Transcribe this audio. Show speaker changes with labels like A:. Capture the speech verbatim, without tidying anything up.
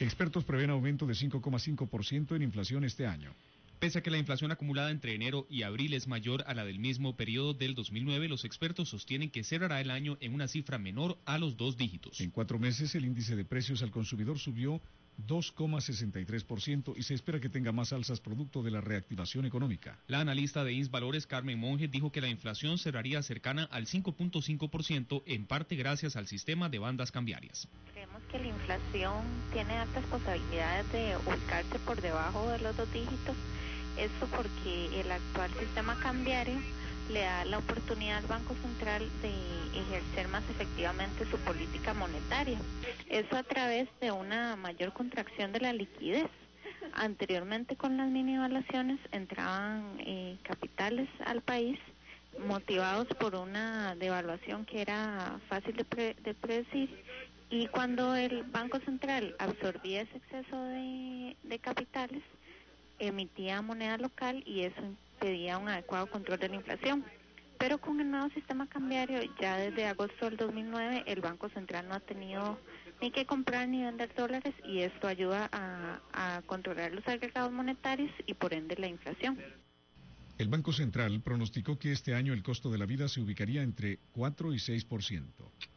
A: Expertos prevén aumento de cinco coma cinco por ciento en inflación este año.
B: Pese a que la inflación acumulada entre enero y abril es mayor a la del mismo periodo del dos mil nueve, los expertos sostienen que cerrará el año en una cifra menor a los dos dígitos.
A: En cuatro meses, el índice de precios al consumidor subió dos coma sesenta y tres por ciento y se espera que tenga más alzas producto de la reactivación económica.
B: La analista de INSValores, Carmen Monge, dijo que la inflación cerraría cercana al cinco punto cinco por ciento, en parte gracias al sistema de bandas cambiarias.
C: Creemos que la inflación tiene altas posibilidades de ubicarse por debajo de los dos dígitos. Esto porque el actual sistema cambiario le da la oportunidad al Banco Central de ejercer más efectivamente su política monetaria. Eso a través de una mayor contracción de la liquidez. Anteriormente, con las mini evaluaciones entraban eh, capitales al país motivados por una devaluación que era fácil de, pre de predecir, y cuando el Banco Central absorbía ese exceso de, de capitales, emitía moneda local y eso impedía un adecuado control de la inflación. Pero con el nuevo sistema cambiario, ya desde agosto del dos mil nueve, el Banco Central no ha tenido ni que comprar ni vender dólares, y esto ayuda a, a controlar los agregados monetarios y por ende la inflación.
A: El Banco Central pronosticó que este año el costo de la vida se ubicaría entre cuatro y seis por ciento.